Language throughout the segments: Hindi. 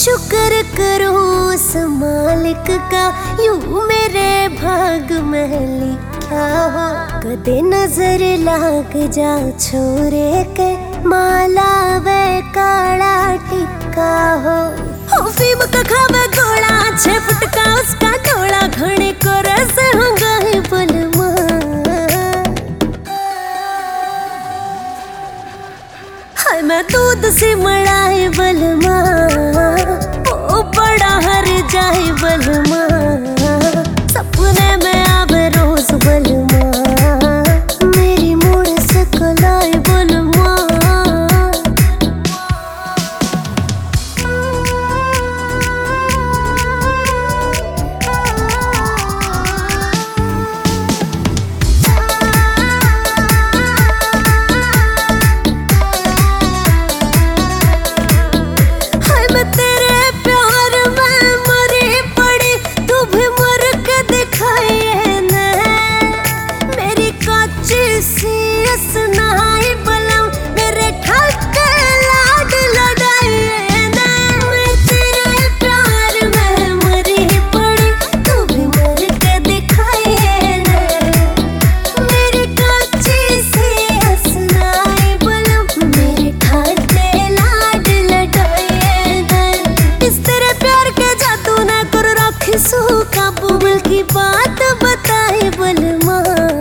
शुक्र करो उस मालिक का, यूं मेरे भाग में लिखा हो। कदे नजर लाग जा छोरे के, माला वे काला टिक्का हो। फीम का खावे गोला, 6 फुट का उसका डोला, घने को रस हंगाई बलमा। हाय मैं दूध से मड़ाई बलमा, ओ बड़ा हर जाए बलमा। सपने में आवे रोज बलमा, मेरी मूड से कलाई बलमा। की बात बताए बलमा,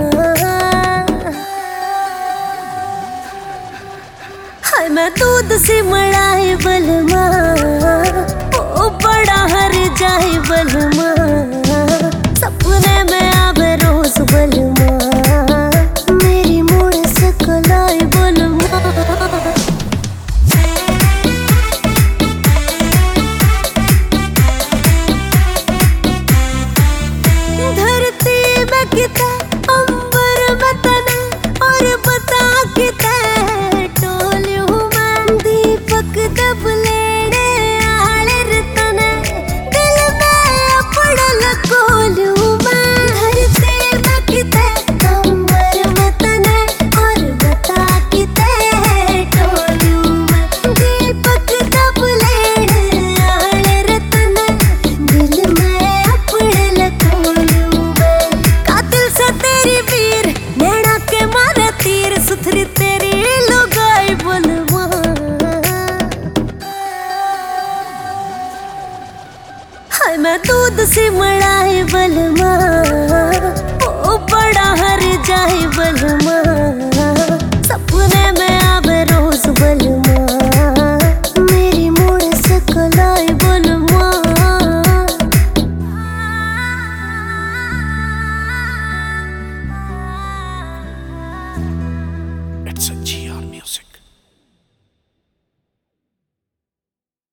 हाय मैं दूध से मड़ाए बलमा, ओ बड़ा हर जाए बलमा। सपने में आवे रोज बलमा, मेरी मूड से कलाई बलमा। किते अंबर बतने और बता किते टोलू मैं, दीपक दब लेने आले रतने, दिल में अपना लकोलू मैं। धरती में किते अंबर बतने और बता किते टोलू मैं, दीपक दब लेने आले रतने, दिल में अपना लकोलू। तेरी वीर नैना के मारे तीर, सुथरी तेरी लुगाई बलमा। हाय मैं दूध से मड़ाए बलमा, ओ बड़ा हर जाए बलमा।